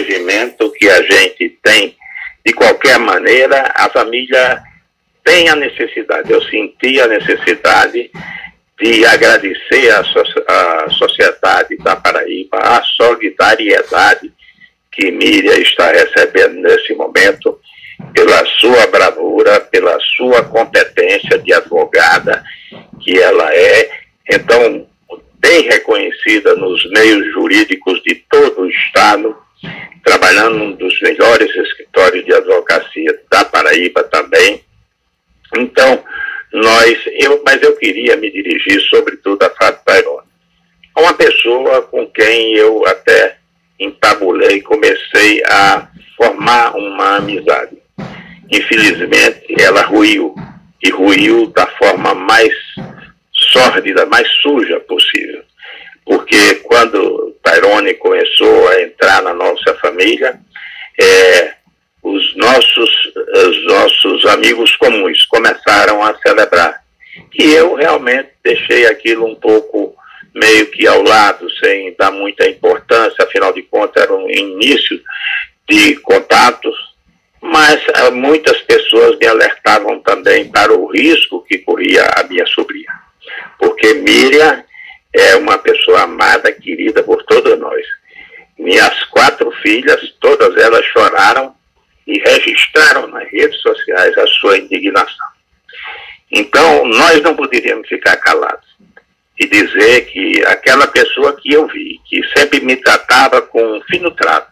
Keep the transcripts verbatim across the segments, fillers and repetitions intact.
constrangimento que a gente tem, de qualquer maneira, a família tem a necessidade, eu senti a necessidade de agradecer à so a sociedade da Paraíba, a solidariedade que Miriam está recebendo nesse momento, pela sua bravura, pela sua competência de advogada, que ela é, então, bem reconhecida nos meios jurídicos de todo o Estado, trabalhando num dos melhores escritórios de advocacia da Paraíba também. Então, nós, eu, mas eu queria me dirigir sobretudo a Fábio Tairone, uma pessoa com quem eu até entabulei, comecei a formar uma amizade. Infelizmente, ela ruiu, e ruiu da forma mais sórdida, mais suja possível. Porque quando Tairone começou a entrar na nossa família, é, os, nossos, os nossos amigos comuns começaram a celebrar. E eu realmente deixei aquilo um pouco meio que ao lado, sem dar muita importância, afinal de contas era um início de contatos, mas uh, muitas pessoas me alertavam também para o risco que corria a minha sobrinha. Porque Miriam é uma pessoa amada, querida por todos nós. Minhas quatro filhas, todas elas choraram e registraram nas redes sociais a sua indignação. Então, nós não poderíamos ficar calados e dizer que aquela pessoa que eu vi, que sempre me tratava com um fino trato,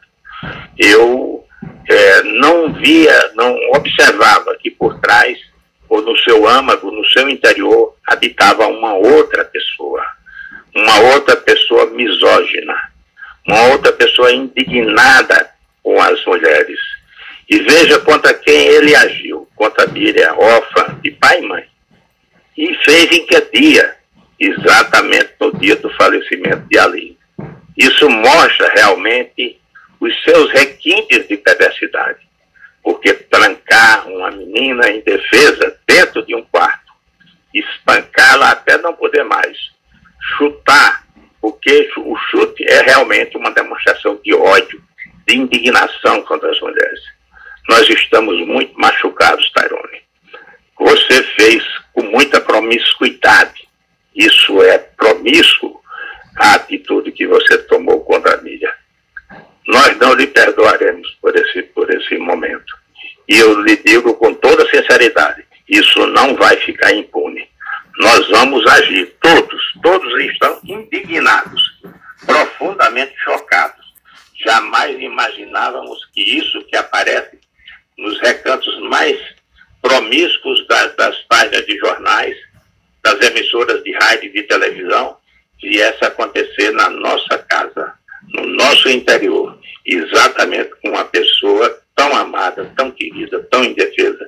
eu é, não via, não observava que por trás, ou no seu âmago, no seu interior, habitava uma outra pessoa, uma outra pessoa misógina, uma outra pessoa indignada com as mulheres. E veja contra quem ele agiu, contra Miriam, órfã de pai e mãe. E fez em que dia? Exatamente no dia do falecimento de Aline. Isso mostra realmente os seus requintes de perversidade. Porque trancar uma menina indefesa dentro de um quarto, espancá-la até não poder mais, chutar, porque o chute é realmente uma demonstração de ódio, de indignação contra as mulheres. Nós estamos muito machucados, Tairone. Você fez com muita promiscuidade. Isso é promíscuo, a atitude que você tomou contra a Miriam. Nós não lhe perdoaremos por esse, por esse momento. E eu lhe digo com toda sinceridade, isso não vai ficar impune. Nós vamos agir, todos, todos estão indignados, profundamente chocados. Jamais imaginávamos que isso que aparece nos recantos mais promíscuos das, das páginas de jornais, das emissoras de rádio e de televisão, viesse a acontecer na nossa casa, no nosso interior, exatamente com uma pessoa tão amada, tão querida, tão indefesa,